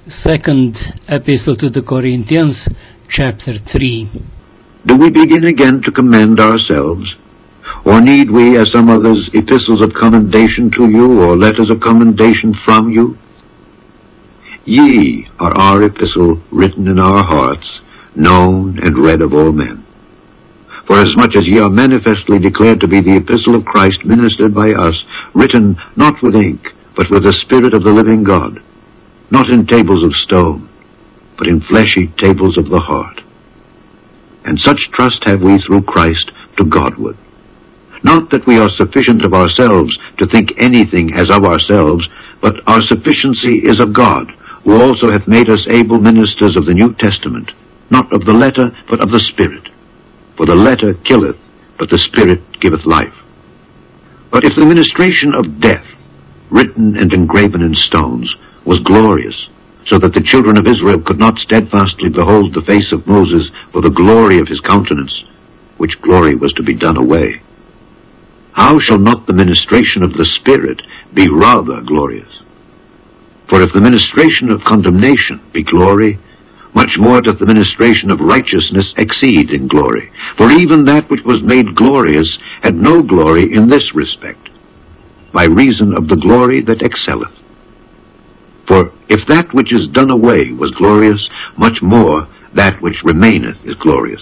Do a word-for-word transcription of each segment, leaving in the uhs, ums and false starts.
Second Epistle to the Corinthians, chapter three. Do we begin again to commend ourselves? Or need we, as some others, epistles of commendation to you, or letters of commendation from you? Ye are our epistle, written in our hearts, known and read of all men. For as much as ye are manifestly declared to be the epistle of Christ, ministered by us, written not with ink, but with the Spirit of the living God, not in tables of stone, but in fleshy tables of the heart. And such trust have we through Christ to Godward. Not that we are sufficient of ourselves to think anything as of ourselves, but our sufficiency is of God, who also hath made us able ministers of the New Testament, not of the letter, but of the Spirit. For the letter killeth, but the Spirit giveth life. But if the ministration of death, written and engraven in stones, was glorious, so that the children of Israel could not steadfastly behold the face of Moses for the glory of his countenance, which glory was to be done away, how shall not the ministration of the Spirit be rather glorious? For if the ministration of condemnation be glory, much more doth the ministration of righteousness exceed in glory. For even that which was made glorious had no glory in this respect, by reason of the glory that excelleth. For if that which is done away was glorious, much more that which remaineth is glorious.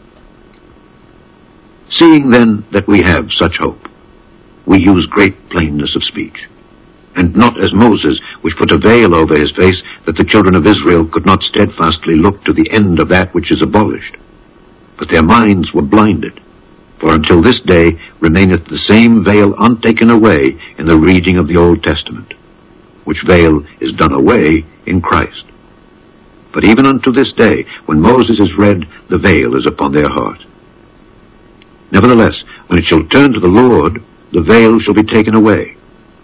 Seeing then that we have such hope, we use great plainness of speech, and not as Moses, which put a veil over his face, that the children of Israel could not steadfastly look to the end of that which is abolished. But their minds were blinded, for until this day remaineth the same veil untaken away in the reading of the Old Testament, which veil is done away in Christ. But even unto this day, when Moses is read, the veil is upon their heart. Nevertheless, when it shall turn to the Lord, the veil shall be taken away.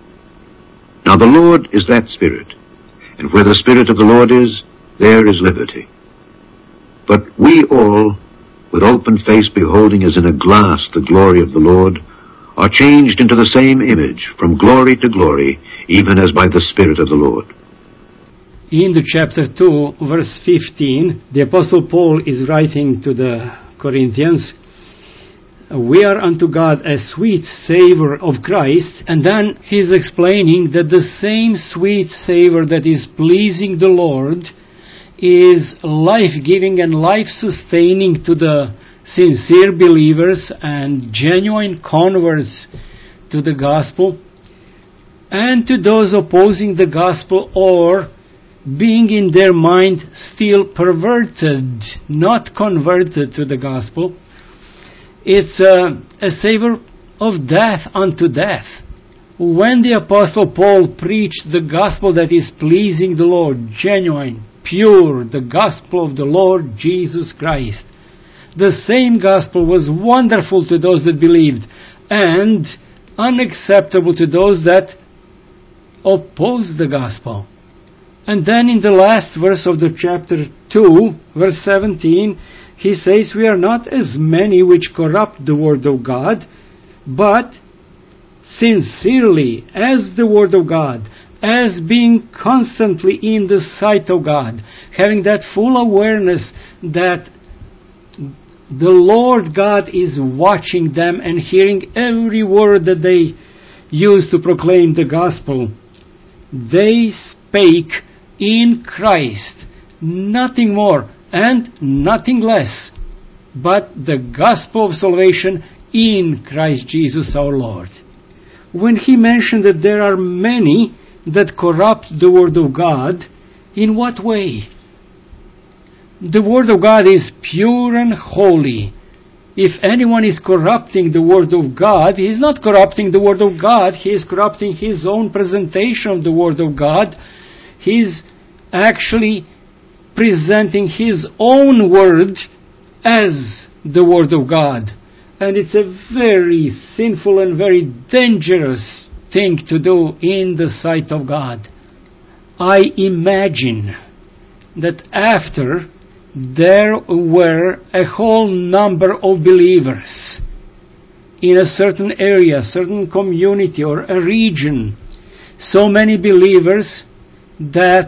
Now the Lord is that Spirit, and where the Spirit of the Lord is, there is liberty. But we all, with open face beholding as in a glass the glory of the Lord, are changed into the same image, from glory to glory, even as by the Spirit of the Lord. In the chapter two, verse fifteen, the Apostle Paul is writing to the Corinthians, we are unto God a sweet savor of Christ, and then he's explaining that the same sweet savor that is pleasing the Lord is life-giving and life-sustaining to the sincere believers and genuine converts to the gospel, and to those opposing the gospel or being in their mind still perverted, not converted to the gospel. It's a, a savor of death unto death. When the Apostle Paul preached the gospel that is pleasing the Lord, genuine, pure, the gospel of the Lord Jesus Christ, the same gospel was wonderful to those that believed and unacceptable to those that opposed the gospel. And then in the last verse of the chapter two, verse seventeen, he says, we are not as many which corrupt the word of God, but sincerely, as the word of God, as being constantly in the sight of God, having that full awareness that the Lord God is watching them and hearing every word that they use to proclaim the gospel. They spake in Christ, nothing more and nothing less, but the gospel of salvation in Christ Jesus our Lord. When he mentioned that there are many that corrupt the word of God, in what way? The word of God is pure and holy. If anyone is corrupting the word of God, he is not corrupting the word of God, he is corrupting his own presentation of the word of God. He is actually presenting his own word as the word of God. And it's a very sinful and very dangerous thing to do in the sight of God. I imagine that after there were a whole number of believers in a certain area, certain community or a region, so many believers that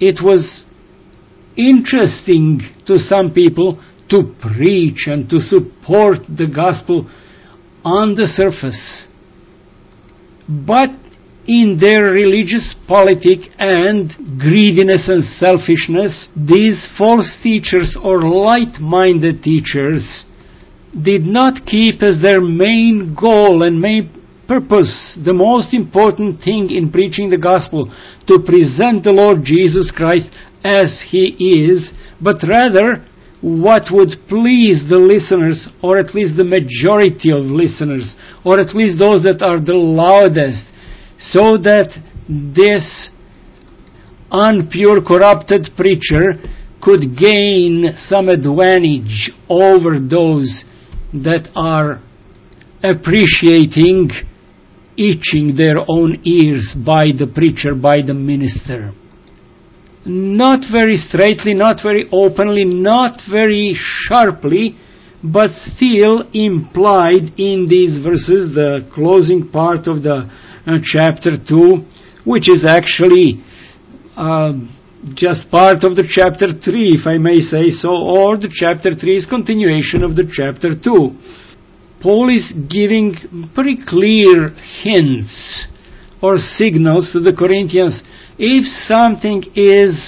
it was interesting to some people to preach and to support the gospel on the surface. But in their religious politic and greediness and selfishness, these false teachers or light-minded teachers did not keep as their main goal and main purpose, the most important thing in preaching the gospel, to present the Lord Jesus Christ as He is, but rather what would please the listeners, or at least the majority of listeners, or at least those that are the loudest, so that this unpure, corrupted preacher could gain some advantage over those that are appreciating, itching their own ears by the preacher, by the minister. Not very straightly, not very openly, not very sharply, but still implied in these verses, the closing part of the uh, chapter two, which is actually uh, just part of the chapter three, if I may say so, or the chapter three is continuation of the chapter two. Paul is giving pretty clear hints or signals to the Corinthians. If something is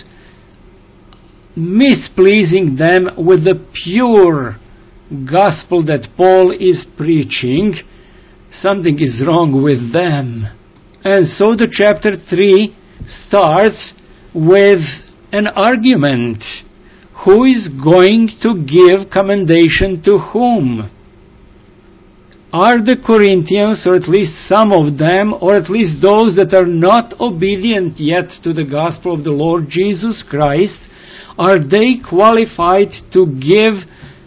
mispleasing them with the pure gospel that Paul is preaching, something is wrong with them. And so the chapter three starts with an argument. Who is going to give commendation to whom? Are the Corinthians, or at least some of them, or at least those that are not obedient yet to the gospel of the Lord Jesus Christ, are they qualified to give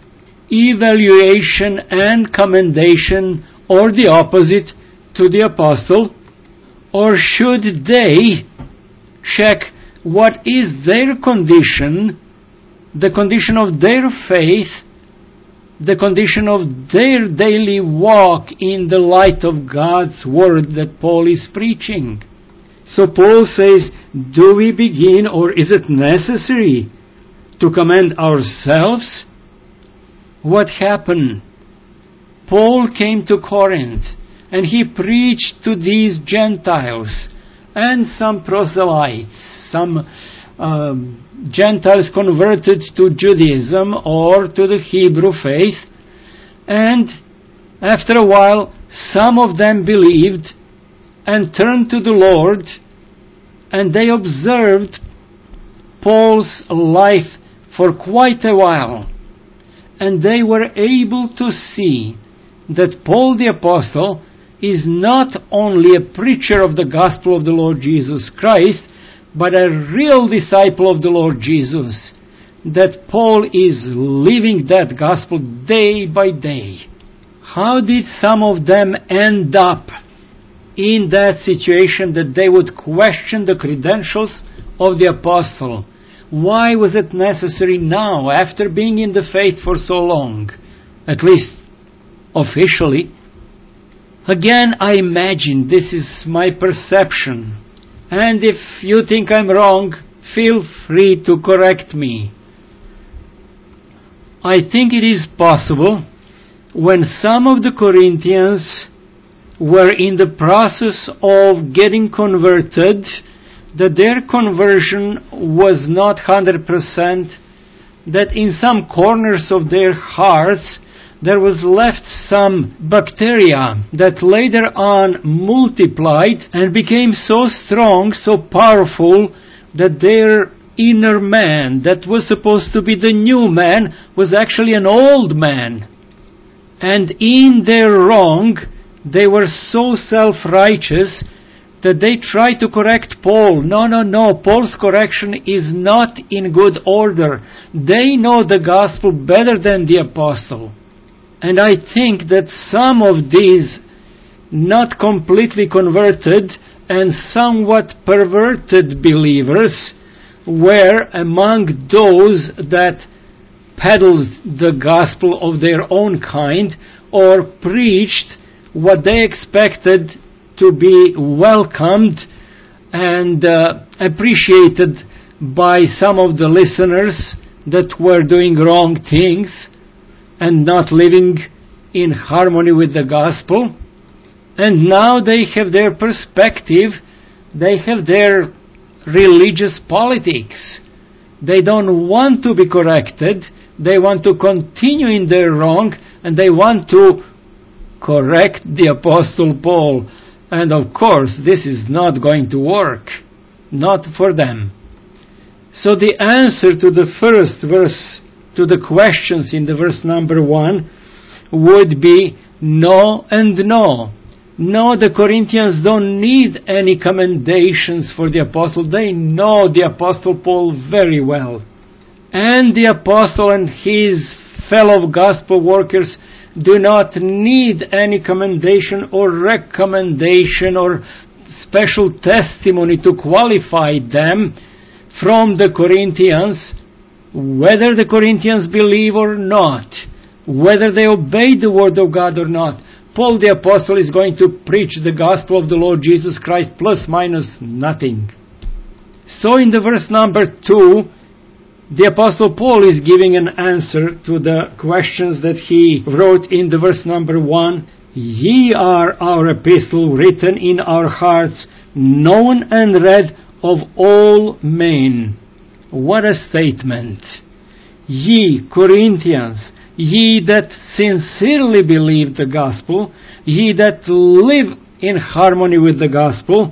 evaluation and commendation, or the opposite, to the apostle? Or should they check what is their condition, the condition of their faith, the condition of their daily walk in the light of God's word that Paul is preaching? So Paul says, do we begin, or is it necessary to commend ourselves? What happened? Paul came to Corinth, and he preached to these Gentiles and some proselytes, some uh, Gentiles converted to Judaism or to the Hebrew faith, and after a while some of them believed and turned to the Lord, and they observed Paul's life for quite a while, and they were able to see that Paul the Apostle is not only a preacher of the gospel of the Lord Jesus Christ, but a real disciple of the Lord Jesus, that Paul is living that gospel day by day. How did some of them end up in that situation that they would question the credentials of the apostle? Why was it necessary now, after being in the faith for so long, at least officially? Again, I imagine this is my perception. And if you think I'm wrong, feel free to correct me. I think it is possible, when some of the Corinthians were in the process of getting converted, that their conversion was not one hundred percent, that in some corners of their hearts there was left some bacteria that later on multiplied and became so strong, so powerful, that their inner man, that was supposed to be the new man, was actually an old man. And in their wrong, they were so self-righteous that they tried to correct Paul. No, no, no, Paul's correction is not in good order. They know the gospel better than the apostle. And I think that some of these not completely converted and somewhat perverted believers were among those that peddled the gospel of their own kind, or preached what they expected to be welcomed and uh, appreciated by some of the listeners that were doing wrong things and not living in harmony with the gospel. And now they have their perspective, they have their religious politics. They don't want to be corrected, they want to continue in their wrong, and they want to correct the Apostle Paul. And of course, this is not going to work, not for them. So the answer to the first verse, to the questions in the verse number one, would be no and no. No, the Corinthians don't need any commendations for the apostle. They know the Apostle Paul very well. And the apostle and his fellow gospel workers do not need any commendation or recommendation or special testimony to qualify them from the Corinthians, whether the Corinthians believe or not, whether they obey the word of God or not. Paul the Apostle is going to preach the gospel of the Lord Jesus Christ plus minus nothing. So in the verse number two, the Apostle Paul is giving an answer to the questions that he wrote in the verse number one. Ye are our epistle written in our hearts, known and read of all men. What a statement. Ye, Corinthians, ye that sincerely believe the gospel, ye that live in harmony with the gospel,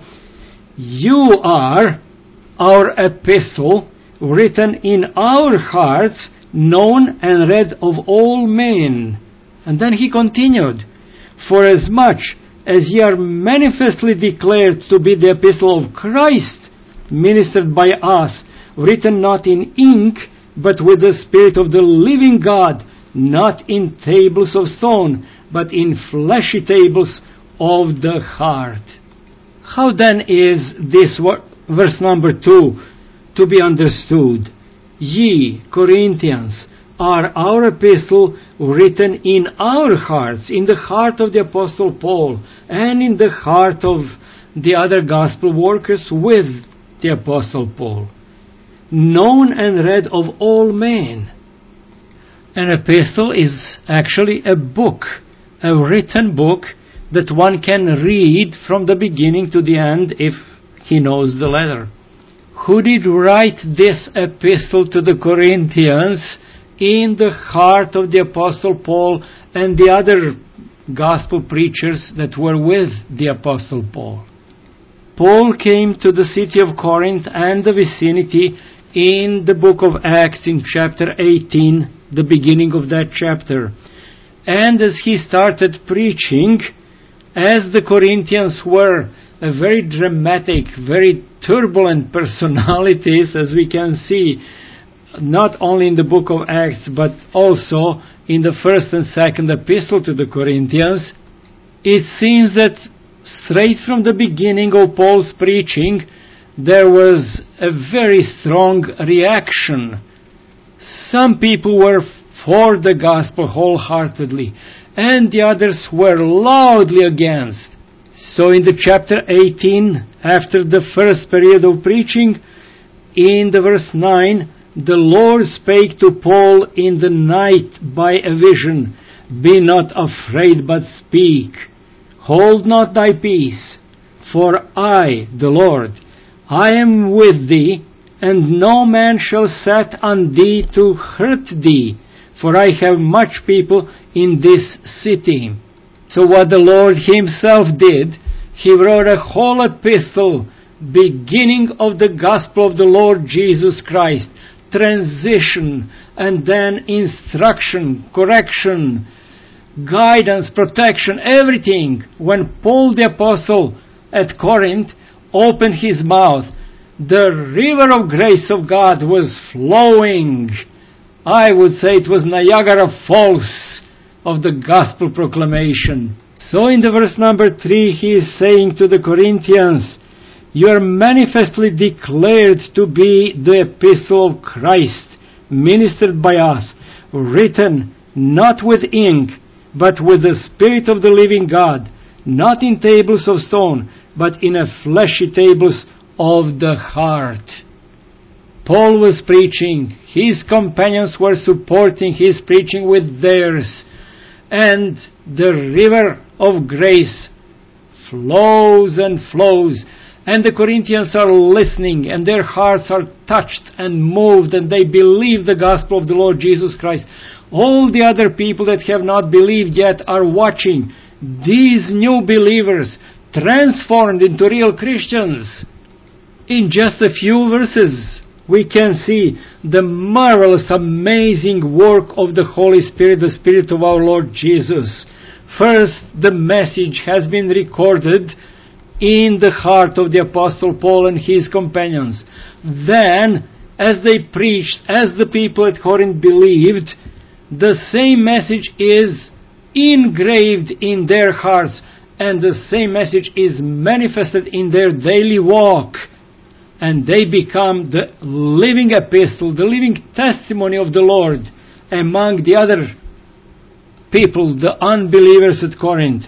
you are our epistle, written in our hearts, known and read of all men. And then he continued, for as much as ye are manifestly declared to be the epistle of Christ, ministered by us, written not in ink, but with the Spirit of the living God, not in tables of stone, but in fleshy tables of the heart. How then is this verse number two to be understood? Ye, Corinthians, are our epistle written in our hearts, in the heart of the Apostle Paul, and in the heart of the other gospel workers with the Apostle Paul, known and read of all men. An epistle is actually a book, a written book that one can read from the beginning to the end if he knows the letter. Who did write this epistle to the Corinthians? In the heart of the Apostle Paul and the other gospel preachers that were with the Apostle Paul. Paul came to the city of Corinth and the vicinity in the book of Acts in chapter eighteen, the beginning of that chapter. And as he started preaching, as the Corinthians were a very dramatic, very turbulent personalities, as we can see, not only in the book of Acts, but also in the first and second epistle to the Corinthians, it seems that straight from the beginning of Paul's preaching, there was a very strong reaction. Some people were for the gospel wholeheartedly, and the others were loudly against. So in the chapter eighteen, after the first period of preaching, in the verse nine, the Lord spake to Paul in the night by a vision, Be not afraid, but speak. Hold not thy peace, for I, the Lord, I am with thee, and no man shall set on thee to hurt thee, for I have much people in this city. So what the Lord himself did, he wrote a whole epistle, beginning of the gospel of the Lord Jesus Christ, transition, and then instruction, correction, guidance, protection, everything. When Paul the Apostle at Corinth opened his mouth, the river of grace of God was flowing. I would say it was Niagara Falls of the gospel proclamation. So in the verse number three, he is saying to the Corinthians, you are manifestly declared to be the epistle of Christ, ministered by us, written not with ink, but with the Spirit of the living God, not in tables of stone, but in a fleshy tables of the heart. Paul was preaching, his companions were supporting his preaching with theirs, and the river of grace flows and flows, and the Corinthians are listening, and their hearts are touched and moved, and they believe the gospel of the Lord Jesus Christ. All the other people that have not believed yet are watching these new believers transformed into real Christians. In just a few verses, we can see the marvelous, amazing work of the Holy Spirit, the Spirit of our Lord Jesus. First, the message has been recorded in the heart of the Apostle Paul and his companions. Then, as they preached, as the people at Corinth believed, the same message is engraved in their hearts, and the same message is manifested in their daily walk. And they become the living epistle, the living testimony of the Lord among the other people, the unbelievers at Corinth.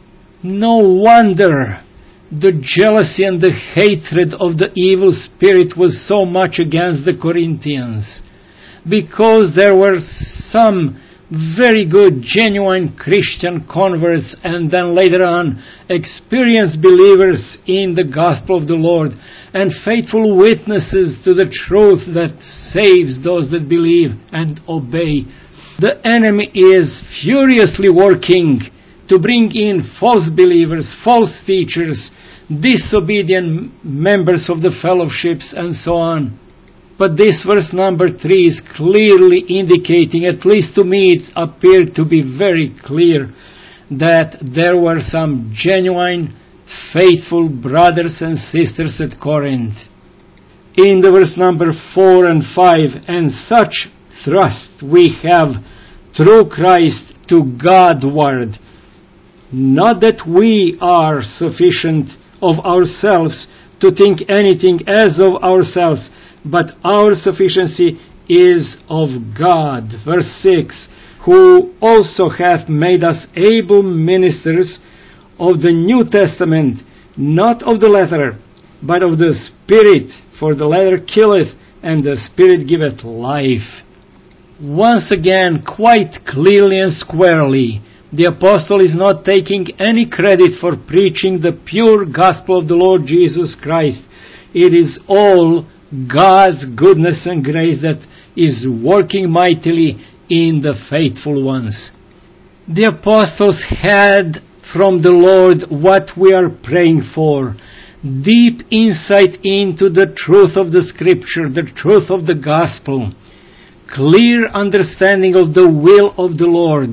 No wonder the jealousy and the hatred of the evil spirit was so much against the Corinthians, because there were some very good, genuine Christian converts, and then later on experienced believers in the gospel of the Lord, and faithful witnesses to the truth that saves those that believe and obey. The enemy is furiously working to bring in false believers, false teachers, disobedient members of the fellowships, and so on. But this verse number three is clearly indicating, at least to me it appeared to be very clear, that there were some genuine, faithful brothers and sisters at Corinth. In the verse number four and five, and such thrust we have through Christ to Godward, not that we are sufficient of ourselves to think anything as of ourselves, but our sufficiency is of God. Verse six, who also hath made us able ministers of the New Testament, not of the letter, but of the Spirit, for the letter killeth, and the Spirit giveth life. Once again, quite clearly and squarely, the apostle is not taking any credit for preaching the pure gospel of the Lord Jesus Christ. It is all God's goodness and grace that is working mightily in the faithful ones. The apostles had from the Lord what we are praying for: deep insight into the truth of the Scripture, the truth of the gospel, clear understanding of the will of the Lord,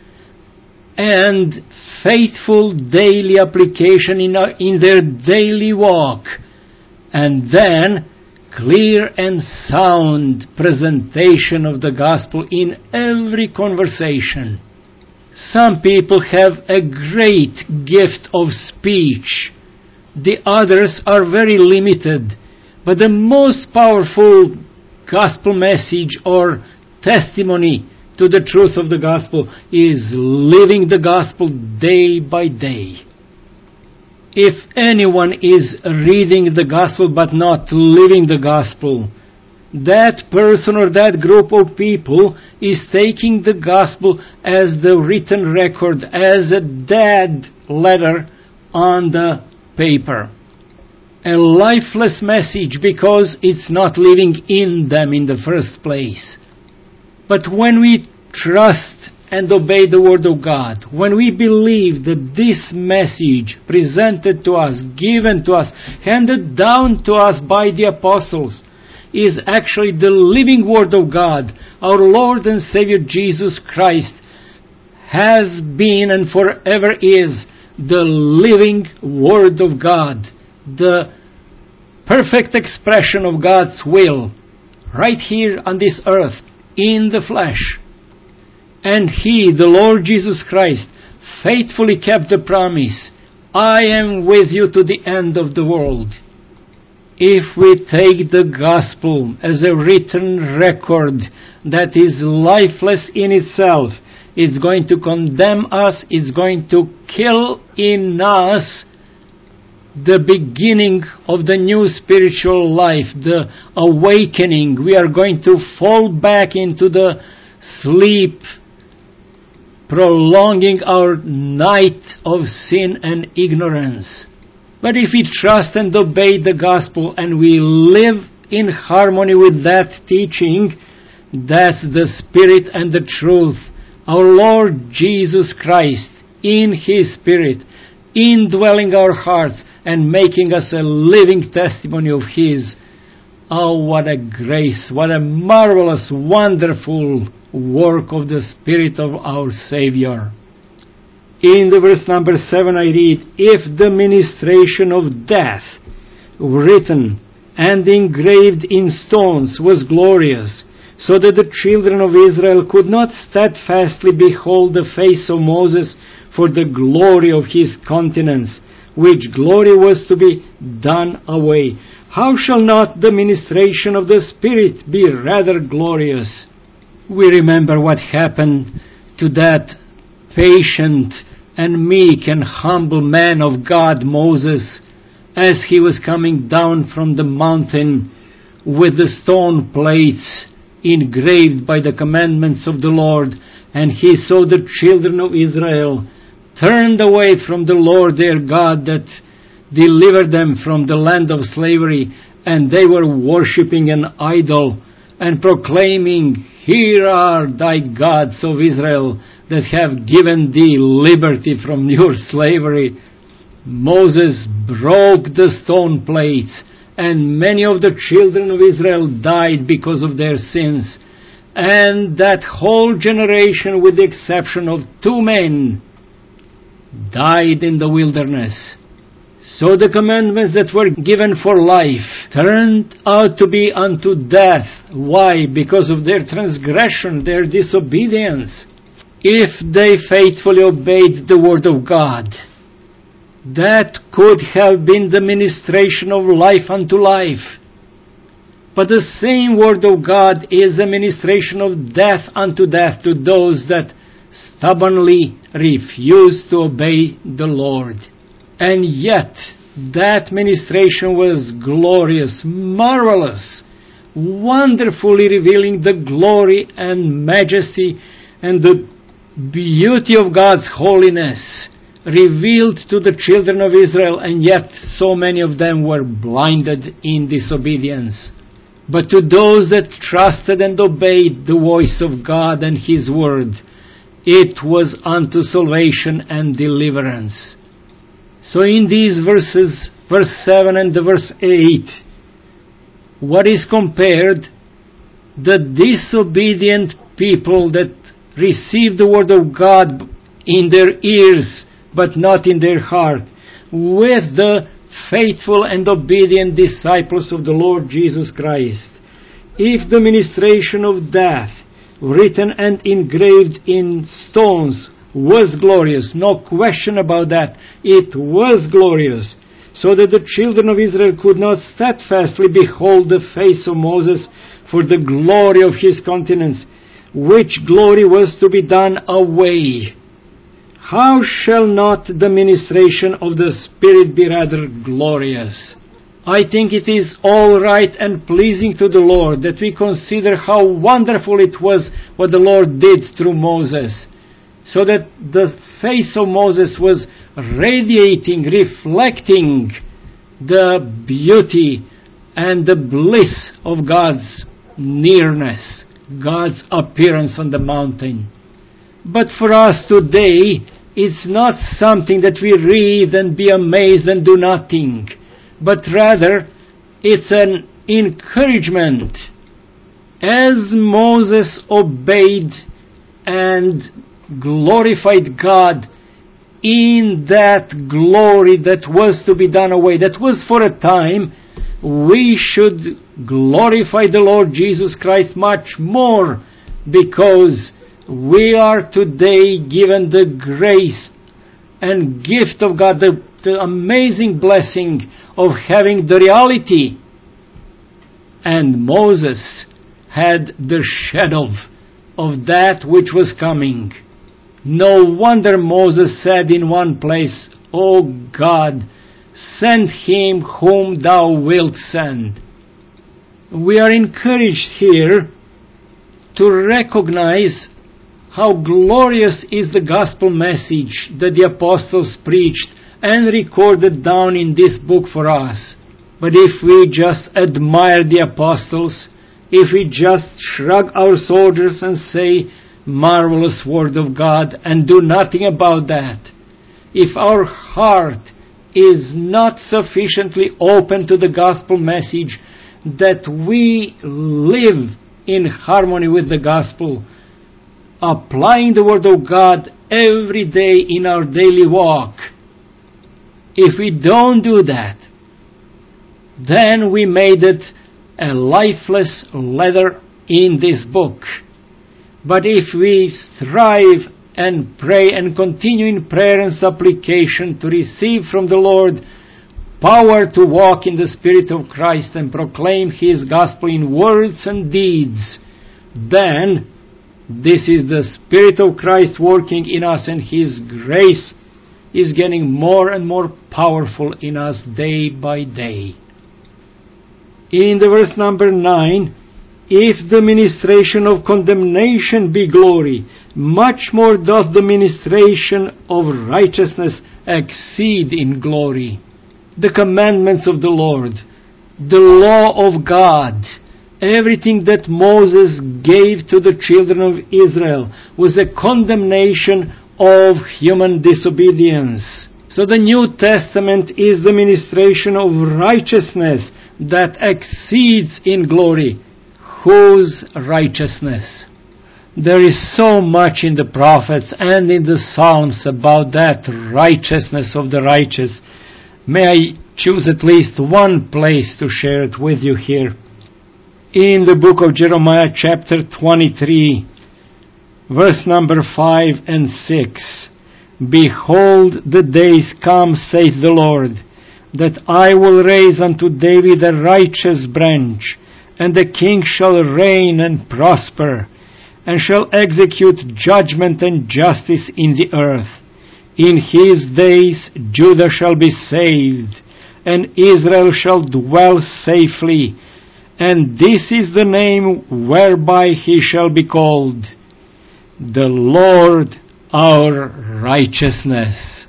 and faithful daily application in, our, in their daily walk, and then clear and sound presentation of the gospel in every conversation. Some people have a great gift of speech. The others are very limited. But the most powerful gospel message or testimony to the truth of the gospel is living the gospel day by day. If anyone is reading the gospel but not living the gospel, that person or that group of people is taking the gospel as the written record, as a dead letter on the paper. A lifeless message, because it's not living in them in the first place. But when we trust and obey the word of God, when we believe that this message presented to us, given to us, handed down to us by the apostles, is actually the living word of God, our Lord and Savior Jesus Christ has been and forever is the living word of God, the perfect expression of God's will, right here on this earth, in the flesh. And He, the Lord Jesus Christ, faithfully kept the promise, I am with you to the end of the world. If we take the gospel as a written record that is lifeless in itself, it's going to condemn us, it's going to kill in us the beginning of the new spiritual life, the awakening. We are going to fall back into the sleep, prolonging our night of sin and ignorance. But if we trust and obey the gospel and we live in harmony with that teaching, that's the Spirit and the truth. Our Lord Jesus Christ, in His Spirit, indwelling our hearts and making us a living testimony of His. Oh, what a grace, what a marvelous, wonderful work of the Spirit of our Savior. In the verse number seven I read, if the ministration of death, written and engraved in stones, was glorious, so that the children of Israel could not steadfastly behold the face of Moses for the glory of his countenance, which glory was to be done away, how shall not the ministration of the Spirit be rather glorious? We remember what happened to that patient and meek and humble man of God, Moses, as he was coming down from the mountain with the stone plates engraved by the commandments of the Lord, and he saw the children of Israel turned away from the Lord their God that delivered them from the land of slavery, and they were worshipping an idol and proclaiming, here are thy gods of Israel that have given thee liberty from your slavery. Moses broke the stone plates, and many of the children of Israel died because of their sins. And that whole generation, with the exception of two men, died in the wilderness. So the commandments that were given for life turned out to be unto death. Why? Because of their transgression, their disobedience. If they faithfully obeyed the word of God, that could have been the ministration of life unto life. But the same word of God is a ministration of death unto death to those that stubbornly refuse to obey the Lord. And yet, that ministration was glorious, marvelous, wonderfully revealing the glory and majesty and the beauty of God's holiness, revealed to the children of Israel, and yet so many of them were blinded in disobedience. But to those that trusted and obeyed the voice of God and His word, it was unto salvation and deliverance. So in these verses, verse seven and the verse eight, what is compared? The disobedient people that received the word of God in their ears, but not in their heart, with the faithful and obedient disciples of the Lord Jesus Christ. If the ministration of death, written and engraved in stones, was glorious, no question about that, it was glorious, so that the children of Israel could not steadfastly behold the face of Moses for the glory of his countenance, which glory was to be done away. How shall not the ministration of the Spirit be rather glorious? I think it is all right and pleasing to the Lord that we consider how wonderful it was what the Lord did through Moses, so that the face of Moses was radiating, reflecting the beauty and the bliss of God's nearness, God's appearance on the mountain. But for us today, it's not something that we read and be amazed and do nothing, but rather it's an encouragement. As Moses obeyed and glorified God in that glory that was to be done away, that was for a time, we should glorify the Lord Jesus Christ much more, because we are today given the grace and gift of God, the, the amazing blessing of having the reality. And Moses had the shadow of that which was coming. No wonder Moses said in one place, "Oh God, send him whom thou wilt send. We are encouraged here to recognize how glorious is the gospel message that the apostles preached and recorded down in this book for us. But if we just admire the apostles, if we just shrug our shoulders and say, marvelous word of God, and do nothing about that, if our heart is not sufficiently open to the gospel message, that we live in harmony with the gospel, applying the word of God every day in our daily walk, if we don't do that, then we made it a lifeless letter in this book. But if we strive and pray and continue in prayer and supplication to receive from the Lord power to walk in the Spirit of Christ and proclaim His gospel in words and deeds, then this is the Spirit of Christ working in us, and His grace is getting more and more powerful in us day by day. In the verse number nine, if the ministration of condemnation be glory, much more doth the ministration of righteousness exceed in glory. The commandments of the Lord, the law of God, everything that Moses gave to the children of Israel was a condemnation of human disobedience. So the New Testament is the ministration of righteousness that exceeds in glory. Whose righteousness? There is so much in the prophets and in the Psalms about that righteousness of the righteous. May I choose at least one place to share it with you here. In the book of Jeremiah chapter twenty-three, verse number five and six. Behold, the days come, saith the Lord, that I will raise unto David a righteous branch, and the king shall reign and prosper, and shall execute judgment and justice in the earth. In his days Judah shall be saved, and Israel shall dwell safely, and this is the name whereby he shall be called, the Lord our righteousness.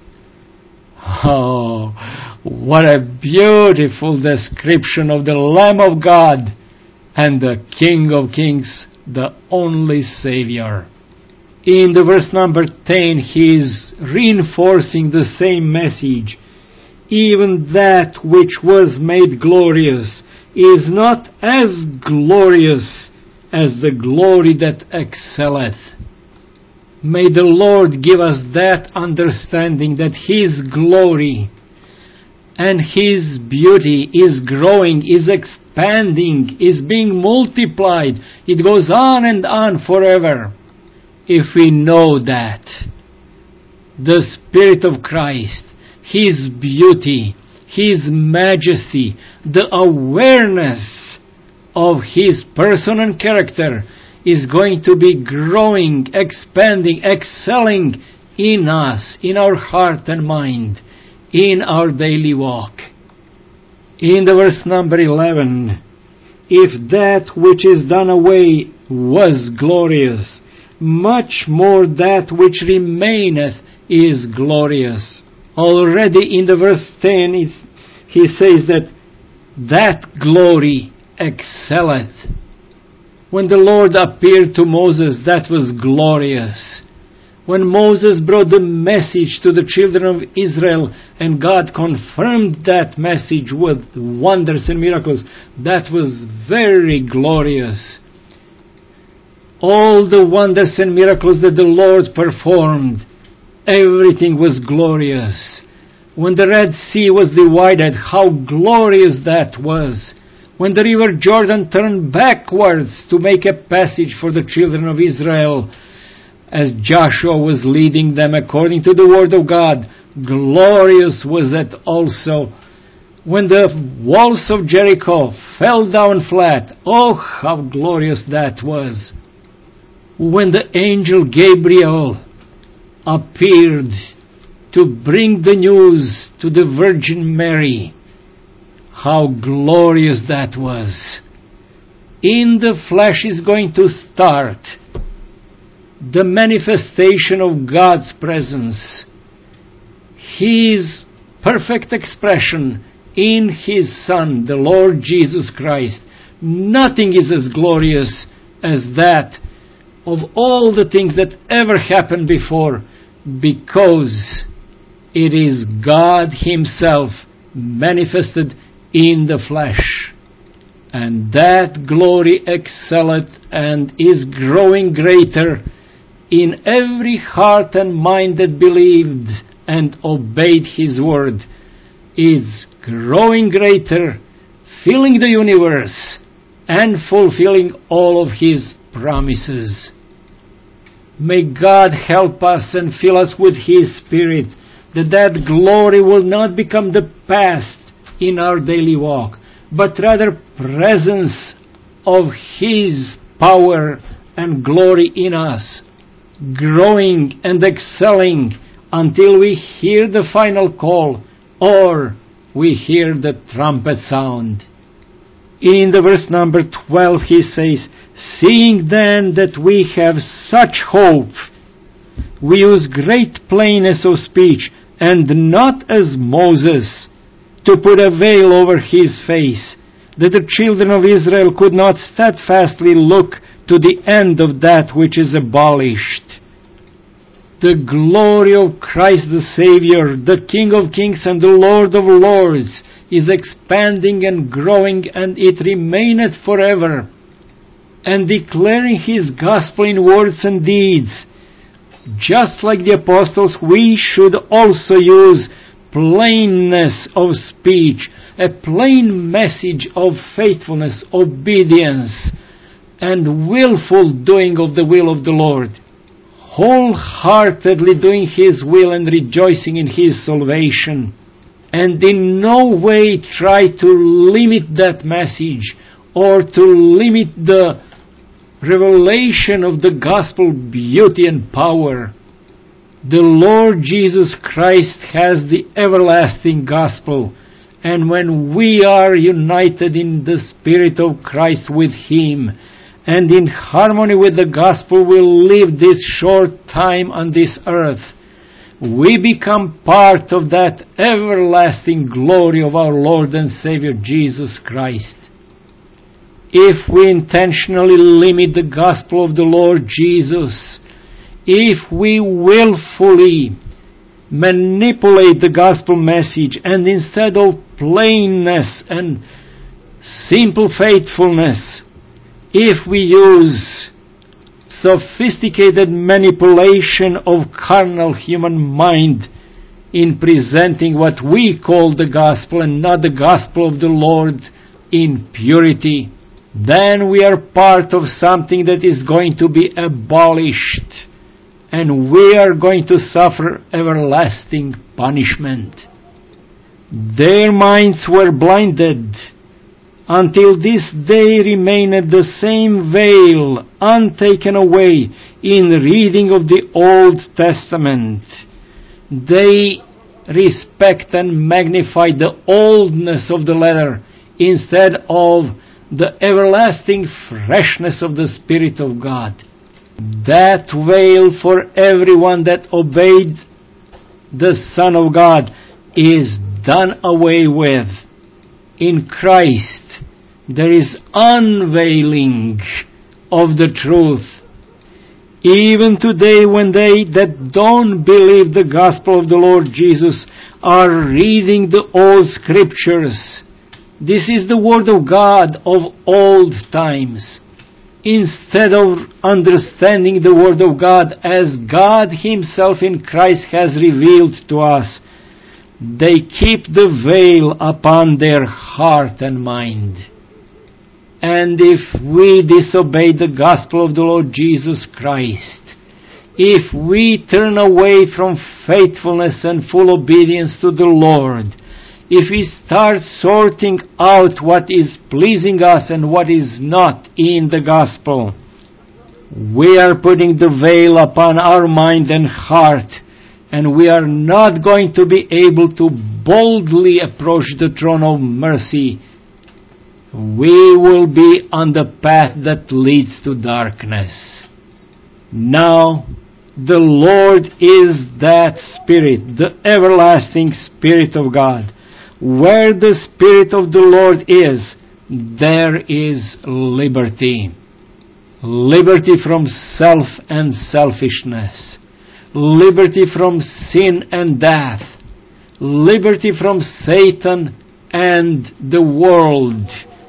Oh, what a beautiful description of the Lamb of God and the King of Kings, the only Savior. In the verse number ten, he is reinforcing the same message. Even that which was made glorious is not as glorious as the glory that excelleth. May the Lord give us that understanding that His glory and His beauty is growing, is expanding, is being multiplied. It goes on and on forever. If we know that the Spirit of Christ, His beauty, His majesty, the awareness of His person and character is going to be growing, expanding, excelling in us, in our heart and mind, in our daily walk. In the verse number eleven, if that which is done away was glorious, much more that which remaineth is glorious. Already in the verse ten, he says that that glory excelleth. When the Lord appeared to Moses, that was glorious. When Moses brought the message to the children of Israel and God confirmed that message with wonders and miracles, that was very glorious. All the wonders and miracles that the Lord performed, everything was glorious. When the Red Sea was divided, how glorious that was. When the river Jordan turned backwards to make a passage for the children of Israel, as Joshua was leading them according to the word of God, glorious was it also. When the walls of Jericho fell down flat, oh, how glorious that was. When the angel Gabriel appeared to bring the news to the Virgin Mary. How glorious that was. In the flesh is going to start the manifestation of God's presence, His perfect expression in His Son, the Lord Jesus Christ. Nothing is as glorious as that of all the things that ever happened before, because it is God Himself manifested in the flesh. And that glory excelleth and is growing greater in every heart and mind that believed and obeyed His word, is growing greater, filling the universe and fulfilling all of His promises. May God help us and fill us with His Spirit, that that glory will not become the past in our daily walk, but rather presence of His power and glory in us, growing and excelling until we hear the final call or we hear the trumpet sound. In the verse number twelve he says, "Seeing then that we have such hope, we use great plainness of speech, and not as Moses, to put a veil over his face, that the children of Israel could not steadfastly look to the end of that which is abolished." The glory of Christ the Savior, the King of Kings and the Lord of Lords, is expanding and growing, and it remaineth forever. And declaring His gospel in words and deeds, just like the apostles, we should also use plainness of speech, a plain message of faithfulness, obedience, and willful doing of the will of the Lord, wholeheartedly doing His will and rejoicing in His salvation, and in no way try to limit that message or to limit the revelation of the gospel beauty and power. The Lord Jesus Christ has the everlasting gospel, and when we are united in the Spirit of Christ with Him, and in harmony with the gospel will live this short time on this earth, we become part of that everlasting glory of our Lord and Savior Jesus Christ. If we intentionally limit the gospel of the Lord Jesus, if we willfully manipulate the gospel message, and instead of plainness and simple faithfulness, if we use sophisticated manipulation of carnal human mind in presenting what we call the gospel and not the gospel of the Lord in purity, then we are part of something that is going to be abolished, and we are going to suffer everlasting punishment. Their minds were blinded. Until this day remained the same veil untaken away in reading of the Old Testament. They respect and magnify the oldness of the letter instead of the everlasting freshness of the Spirit of God. That veil for everyone that obeyed the Son of God is done away with. In Christ there is unveiling of the truth. Even today, when they that don't believe the gospel of the Lord Jesus are reading the old scriptures, this is the word of God of old times. Instead of understanding the word of God as God Himself in Christ has revealed to us, they keep the veil upon their heart and mind. And if we disobey the gospel of the Lord Jesus Christ, if we turn away from faithfulness and full obedience to the Lord, if we start sorting out what is pleasing us and what is not in the gospel, we are putting the veil upon our mind and heart, and we are not going to be able to boldly approach the throne of mercy. We will be on the path that leads to darkness. Now, the Lord is that Spirit, the everlasting Spirit of God. Where the Spirit of the Lord is, there is liberty. Liberty from self and selfishness. Liberty from sin and death. Liberty from Satan and the world.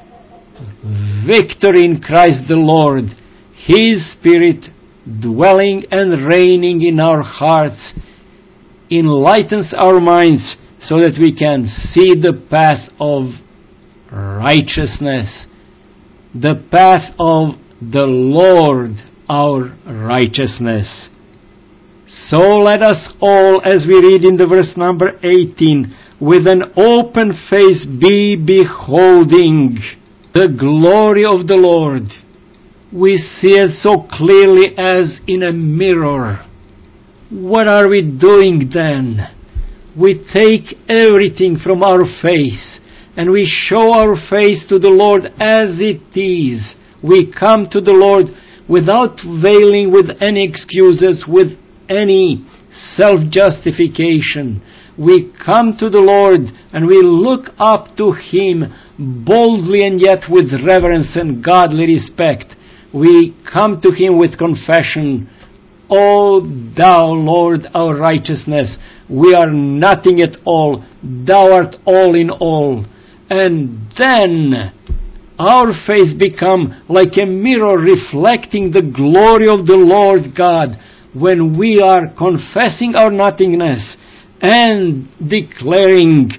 Victory in Christ the Lord. His Spirit dwelling and reigning in our hearts enlightens our minds so that we can see the path of righteousness, the path of the Lord, our righteousness. So let us all, as we read in the verse number eighteen, with an open face be beholding the glory of the Lord. We see it so clearly as in a mirror. What are we doing then? We take everything from our face and we show our face to the Lord as it is. We come to the Lord without veiling, with any excuses, with any self-justification. We come to the Lord and we look up to Him boldly and yet with reverence and godly respect. We come to Him with confession. O Thou, Lord, our righteousness, we are nothing at all. Thou art all in all. And then our face become like a mirror reflecting the glory of the Lord God when we are confessing our nothingness and declaring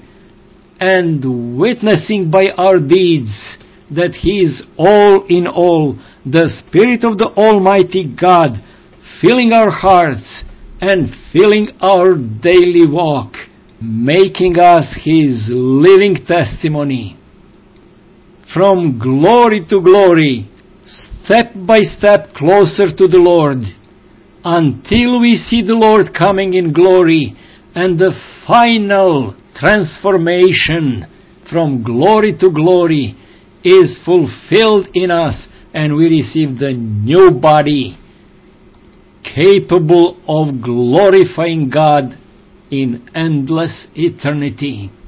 and witnessing by our deeds that He is all in all, the Spirit of the Almighty God filling our hearts and filling our daily walk, making us His living testimony. From glory to glory, step by step closer to the Lord, until we see the Lord coming in glory and the final transformation from glory to glory is fulfilled in us and we receive the new body capable of glorifying God in endless eternity.